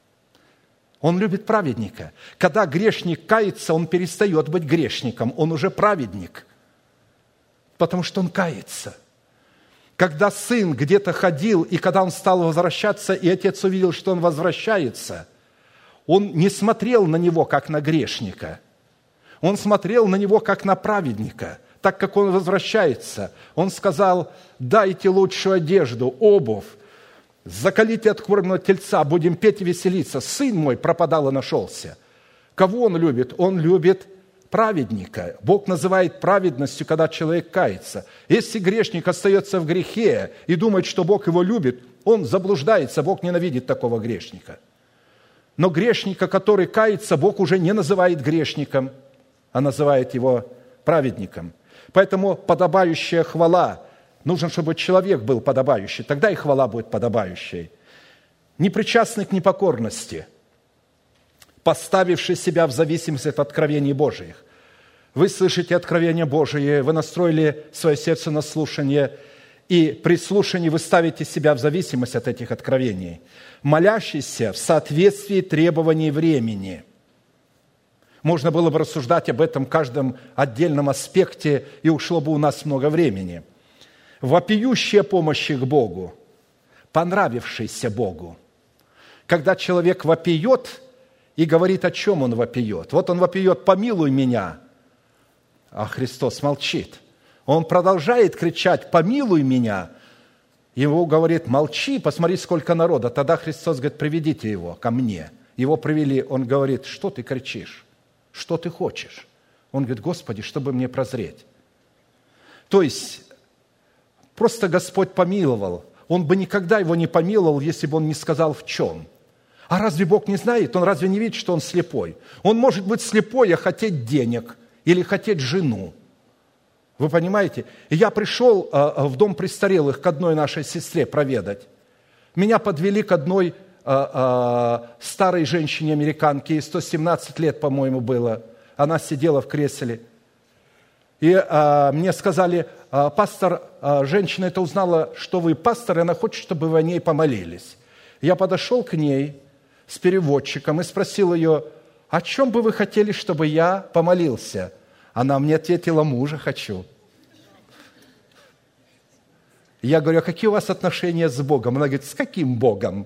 Он любит праведника. Когда грешник кается, он перестает быть грешником, он уже праведник, потому что он кается. Когда сын где-то ходил, и когда он стал возвращаться, и отец увидел, что он возвращается, он не смотрел на него, как на грешника. Он смотрел на него, как на праведника. Так как он возвращается, он сказал, дайте лучшую одежду, обувь, закалите откормленного тельца, будем петь и веселиться. Сын мой пропадал и нашелся. Кого он любит? Он любит праведника. Бог называет праведностью, когда человек кается. Если грешник остается в грехе и думает, что Бог его любит, он заблуждается, Бог ненавидит такого грешника. Но грешника, который кается, Бог уже не называет грешником, а называет его праведником. Поэтому подобающая хвала, нужно, чтобы человек был подобающий, тогда и хвала будет подобающей. Непричастный к непокорности, поставивший себя в зависимость от откровений Божиих. Вы слышите откровения Божие, вы настроили свое сердце на слушание, и при слушании вы ставите себя в зависимость от этих откровений. Молящийся в соответствии требований времени. Можно было бы рассуждать об этом каждом отдельном аспекте, и ушло бы у нас много времени. Вопиющая помощь к Богу, понравившийся Богу. Когда человек вопиет и говорит, о чем он вопиет. Вот он вопиет, помилуй меня, а Христос молчит. Он продолжает кричать, помилуй меня. Ему говорит, молчи, посмотри, сколько народа. Тогда Христос говорит, приведите его ко мне. Его привели, он говорит, что ты кричишь? Что ты хочешь? Он говорит, Господи, чтобы мне прозреть. То есть, просто Господь помиловал. Он бы никогда его не помиловал, если бы он не сказал в чем. А разве Бог не знает? Он разве не видит, что он слепой? Он может быть слепой, а хотеть денег или хотеть жену. Вы понимаете? Я пришел в дом престарелых к одной нашей сестре проведать. Меня подвели к одной старой женщине-американке, ей 117 лет, по-моему, было. Она сидела в кресле. И мне сказали, пастор, женщина это узнала, что вы пастор, и она хочет, чтобы вы о ней помолились. Я подошел к ней с переводчиком и спросил ее, о чем бы вы хотели, чтобы я помолился? Она мне ответила, мужа хочу. Я говорю, а какие у вас отношения с Богом? Она говорит, с каким Богом?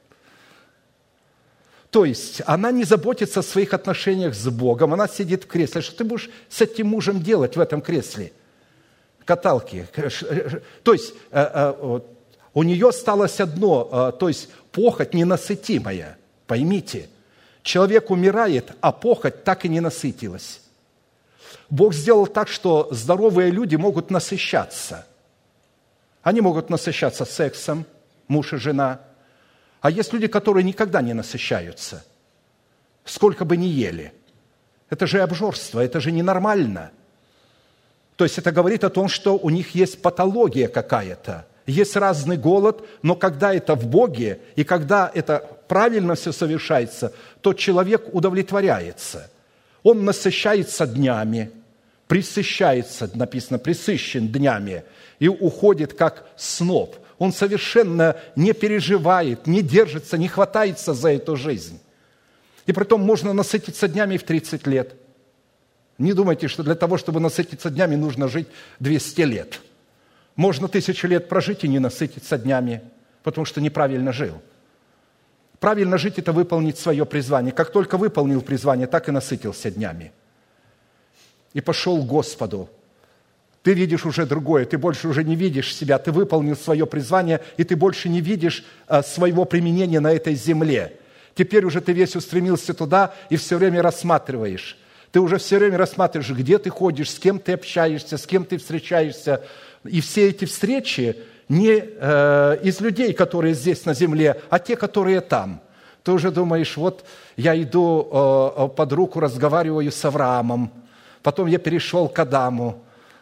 То есть она не заботится о своих отношениях с Богом, она сидит в кресле. Что ты будешь с этим мужем делать в этом кресле? Каталки. То есть у нее осталось одно, то есть похоть ненасытимая. Поймите, человек умирает, а похоть так и не насытилась. Бог сделал так, что здоровые люди могут насыщаться. Они могут насыщаться сексом, муж и жена. А есть люди, которые никогда не насыщаются, сколько бы ни ели. Это же обжорство, это же ненормально. То есть это говорит о том, что у них есть патология какая-то. Есть разный голод, но когда это в Боге, и когда это правильно все совершается, то человек удовлетворяется. Он насыщается днями, присыщается, написано, присыщен днями, и уходит как сноп. Он совершенно не переживает, не держится, не хватается за эту жизнь. И притом можно насытиться днями в 30 лет. Не думайте, что для того, чтобы насытиться днями, нужно жить 200 лет. Можно 1000 лет прожить и не насытиться днями, потому что неправильно жил. Правильно жить – это выполнить свое призвание. Как только выполнил призвание, так и насытился днями. И пошел к Господу. Ты видишь уже другое, ты больше уже не видишь себя, ты выполнил свое призвание, и ты больше не видишь своего применения на этой земле. Теперь уже ты весь устремился туда и все время рассматриваешь. Ты уже все время рассматриваешь, где ты ходишь, с кем ты общаешься, с кем ты встречаешься. И все эти встречи не из людей, которые здесь на земле, а те, которые там. Ты уже думаешь, вот я иду под руку, разговариваю с Авраамом, потом я перешел к Адаму,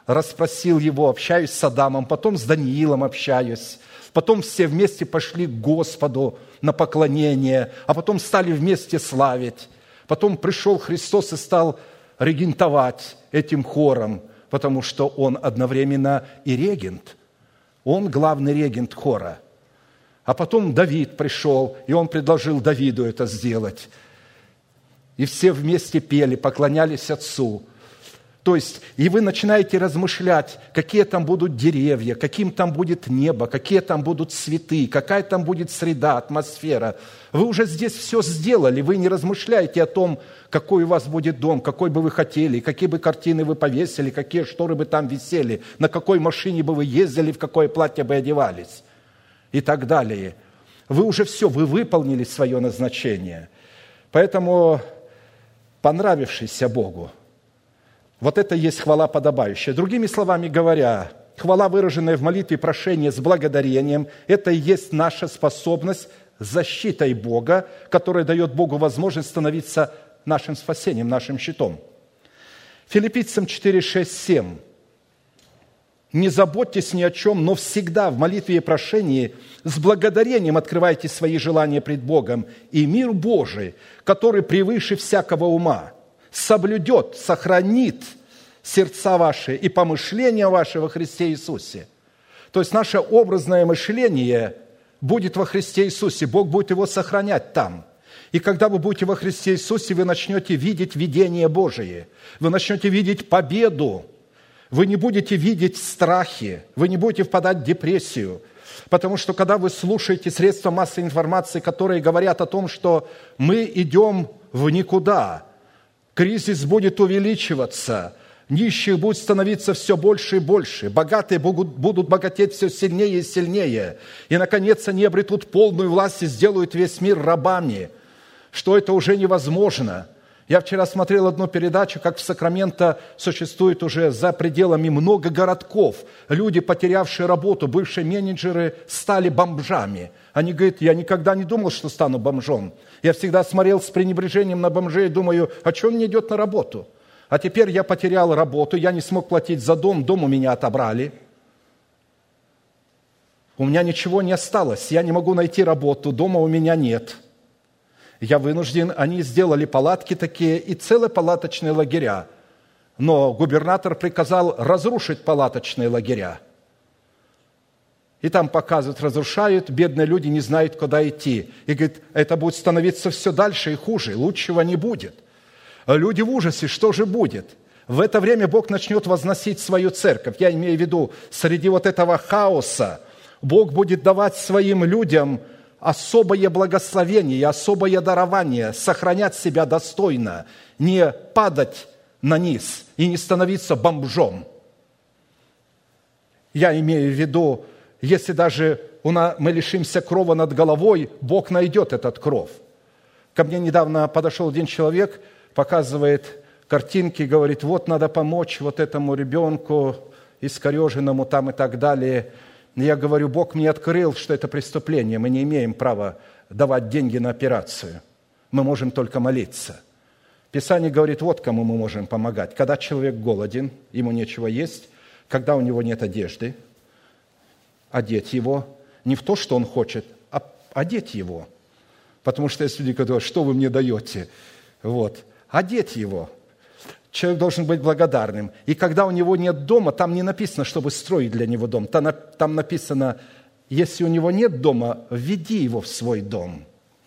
расспросил его, общаюсь с Адамом, потом с Даниилом общаюсь, потом все вместе пошли к Господу на поклонение, а потом стали вместе славить. Потом пришел Христос и стал регентовать этим хором, потому что Он одновременно и регент. Он главный регент хора. А потом Давид пришел, и он предложил Давиду это сделать. И все вместе пели, поклонялись Отцу. То есть, и вы начинаете размышлять, какие там будут деревья, каким там будет небо, какие там будут цветы, какая там будет среда, атмосфера. Вы уже здесь все сделали, вы не размышляете о том, какой у вас будет дом, какой бы вы хотели, какие бы картины вы повесили, какие шторы бы там висели, на какой машине бы вы ездили, в какое платье бы одевались и так далее. Вы уже все, вы выполнили свое назначение. Поэтому понравившийся Богу, вот это и есть хвала подобающая. Другими словами говоря, хвала, выраженная в молитве прошения с благодарением, это и есть наша способность защитой Бога, которая дает Богу возможность становиться нашим спасением, нашим щитом. Филиппийцам 4, 6, 7. «Не заботьтесь ни о чем, но всегда в молитве и прошении с благодарением открывайте свои желания пред Богом, и мир Божий, который превыше всякого ума, соблюдет, сохранит сердца ваши и помышления ваши во Христе Иисусе». То есть наше образное мышление будет во Христе Иисусе, Бог будет его сохранять там. И когда вы будете во Христе Иисусе, вы начнете видеть видение Божие, вы начнете видеть победу, вы не будете видеть страхи, вы не будете впадать в депрессию, потому что когда вы слушаете средства массовой информации, которые говорят о том, что мы идем в никуда, кризис будет увеличиваться, нищих будет становиться все больше и больше, богатые будут богатеть все сильнее и сильнее, и, наконец, они обретут полную власть и сделают весь мир рабами, что это уже невозможно. Я вчера смотрел одну передачу, как в Сакраменто существует уже за пределами много городков. Люди, потерявшие работу, бывшие менеджеры, стали бомжами. Они говорят, я никогда не думал, что стану бомжом. Я всегда смотрел с пренебрежением на бомжей и думаю, а что он не идет на работу? А теперь я потерял работу, я не смог платить за дом, дом у меня отобрали. У меня ничего не осталось, я не могу найти работу, дома у меня нет. Я вынужден, они сделали палатки такие и целые палаточные лагеря. Но губернатор приказал разрушить палаточные лагеря. И там показывают, разрушают, бедные люди не знают, куда идти. И говорит, это будет становиться все дальше и хуже, лучшего не будет. Люди в ужасе, что же будет? В это время Бог начнет возносить свою церковь. Я имею в виду, среди вот этого хаоса Бог будет давать своим людям особое благословение, особое дарование, сохранять себя достойно, не падать на низ и не становиться бомжом. Я имею в виду, если даже мы лишимся крова над головой, Бог найдет этот кров. Ко мне недавно подошел один человек, показывает картинки, говорит, вот надо помочь вот этому ребенку искореженному там и так далее. Я говорю, Бог мне открыл, что это преступление. Мы не имеем права давать деньги на операцию. Мы можем только молиться. Писание говорит, вот кому мы можем помогать. Когда человек голоден, ему нечего есть, когда у него нет одежды, одеть его. Не в то, что он хочет, а одеть его. Потому что есть люди, которые говорят, что вы мне даете? Вот. Одеть его. Человек должен быть благодарным. И когда у него нет дома, там не написано, чтобы строить для него дом. Там написано, если у него нет дома, введи его в свой дом.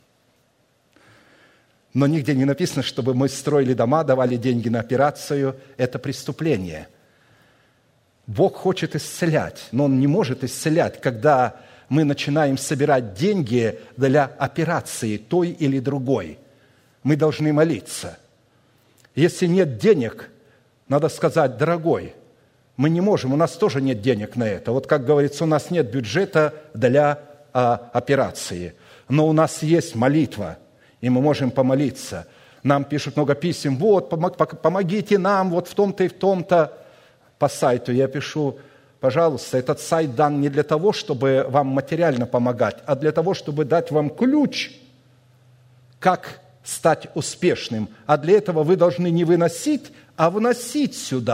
Но нигде не написано, чтобы мы строили дома, давали деньги на операцию. Это преступление. Бог хочет исцелять, но Он не может исцелять, когда мы начинаем собирать деньги для операции той или другой. Мы должны молиться. Если нет денег, надо сказать, дорогой, мы не можем, у нас тоже нет денег на это. Вот как говорится, у нас нет бюджета для операции, но у нас есть молитва, и мы можем помолиться. Нам пишут много писем, вот, помогите нам, вот в том-то и в том-то. По сайту я пишу, пожалуйста, этот сайт дан не для того, чтобы вам материально помогать, а для того, чтобы дать вам ключ, как стать успешным. А для этого вы должны не выносить, а вносить сюда.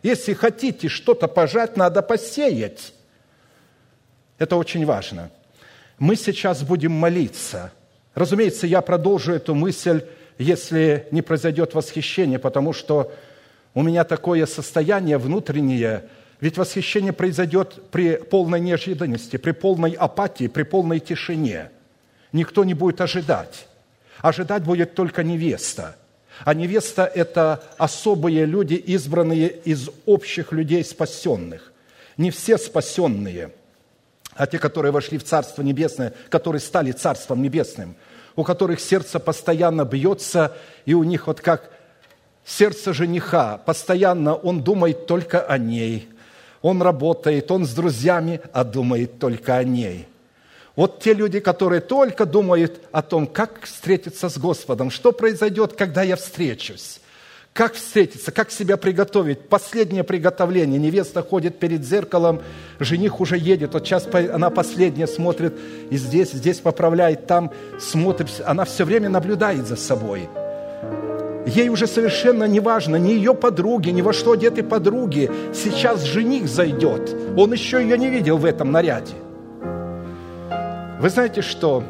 Если хотите что-то пожать, надо посеять. Это очень важно. Мы сейчас будем молиться. Разумеется, я продолжу эту мысль, если не произойдет восхищение, потому что у меня такое состояние внутреннее, ведь восхищение произойдет при полной неожиданности, при полной апатии, при полной тишине. Никто не будет ожидать. Ожидать будет только невеста. А невеста – это особые люди, избранные из общих людей спасенных. Не все спасенные, а те, которые вошли в Царство Небесное, которые стали Царством Небесным, у которых сердце постоянно бьется, и у них вот как сердце жениха, постоянно он думает только о ней. Он работает, он с друзьями, а думает только о ней. Вот те люди, которые только думают о том, как встретиться с Господом, что произойдет, когда я встречусь, как встретиться, как себя приготовить. Последнее приготовление. Невеста ходит перед зеркалом, жених уже едет. Вот сейчас она последняя смотрит, и здесь поправляет, там смотрит. Она все время наблюдает за собой. Ей уже совершенно не важно, ни ее подруги, ни во что одеты подруги. Сейчас жених зайдет. Он еще ее не видел в этом наряде. Вы знаете, что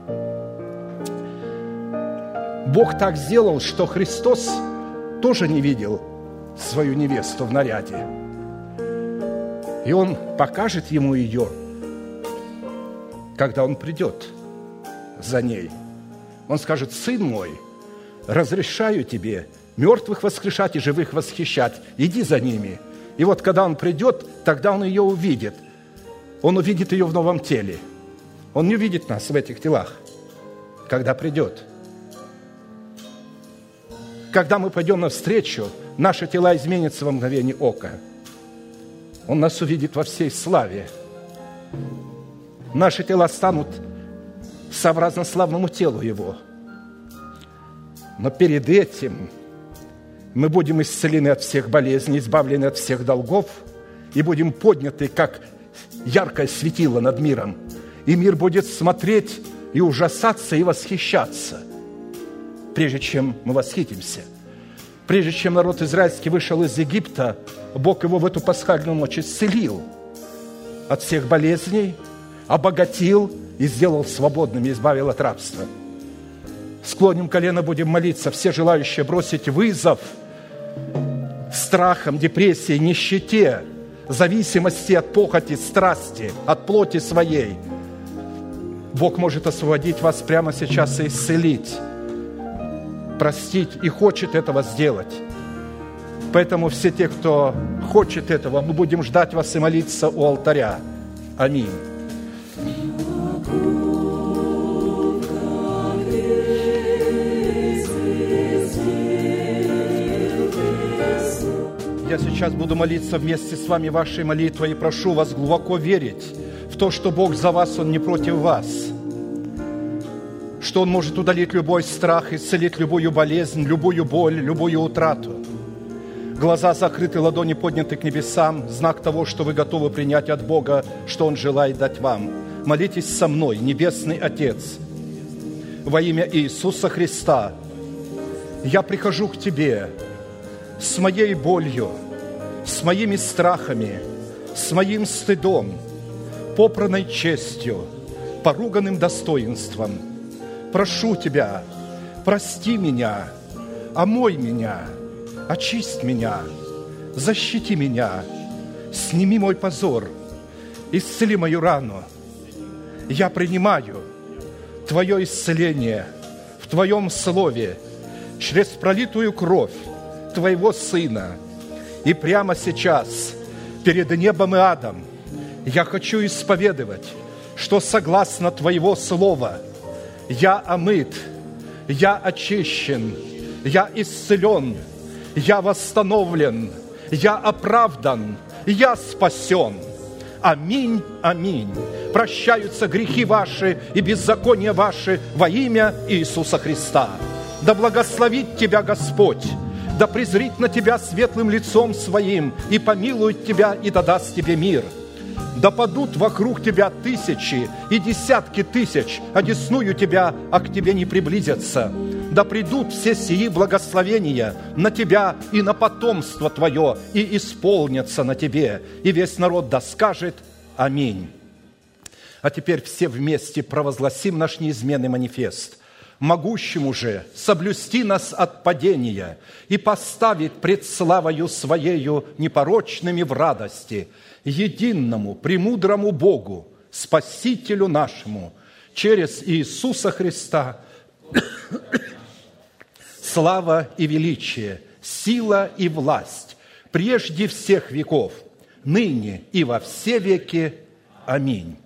Бог так сделал, что Христос тоже не видел свою невесту в наряде. И Он покажет ему ее, когда Он придет за ней. Он скажет: «Сын мой, разрешаю тебе мертвых воскрешать и живых восхищать. Иди за ними». И вот когда Он придет, тогда Он ее увидит. Он увидит ее в новом теле. Он не увидит нас в этих телах, когда придет. Когда мы пойдем навстречу, наши тела изменятся во мгновение ока. Он нас увидит во всей славе. Наши тела станут сообразно славному телу Его. Но перед этим мы будем исцелены от всех болезней, избавлены от всех долгов и будем подняты, как яркое светило над миром. И мир будет смотреть и ужасаться, и восхищаться, прежде чем мы восхитимся. Прежде чем народ израильский вышел из Египта, Бог его в эту пасхальную ночь исцелил от всех болезней, обогатил и сделал свободными, избавил от рабства. Склоним колено, будем молиться. Все желающие бросить вызов страхам, депрессии, нищете, зависимости от похоти, страсти, от плоти своей. Бог может освободить вас прямо сейчас и исцелить, простить и хочет этого сделать. Поэтому все те, кто хочет этого, мы будем ждать вас и молиться у алтаря. Аминь. Я сейчас буду молиться вместе с вами вашей молитвой и прошу вас глубоко верить в то, что Бог за вас, Он не против вас, что Он может удалить любой страх, исцелить любую болезнь, любую боль, любую утрату. Глаза закрыты, ладони подняты к небесам, знак того, что вы готовы принять от Бога, что Он желает дать вам. Молитесь со мной, Небесный Отец, во имя Иисуса Христа. Я прихожу к Тебе с моей болью, с моими страхами, с моим стыдом, попранной честью, поруганным достоинством. Прошу Тебя, прости меня, омой меня, очисть меня, защити меня, сними мой позор, исцели мою рану. Я принимаю Твое исцеление в Твоем Слове через пролитую кровь Твоего Сына. И прямо сейчас перед небом и адом я хочу исповедовать, что согласно Твоего Слова я омыт, я очищен, я исцелен, я восстановлен, я оправдан, я спасен. Аминь, аминь. Прощаются грехи ваши и беззакония ваши во имя Иисуса Христа. Да благословит тебя Господь, да презрит на тебя светлым лицом своим и помилует тебя и да даст тебе мир. Да падут вокруг тебя тысячи и десятки тысяч, одесную тебя, а к тебе не приблизятся. Да придут все сии благословения на тебя и на потомство твое, и исполнятся на тебе. И весь народ да скажет аминь. А теперь все вместе провозгласим наш неизменный манифест. Могущему же соблюсти нас от падения и поставить пред славою Своею непорочными в радости, единому, премудрому Богу, Спасителю нашему, через Иисуса Христа, слава и величие, сила и власть, прежде всех веков, ныне и во все веки. Аминь.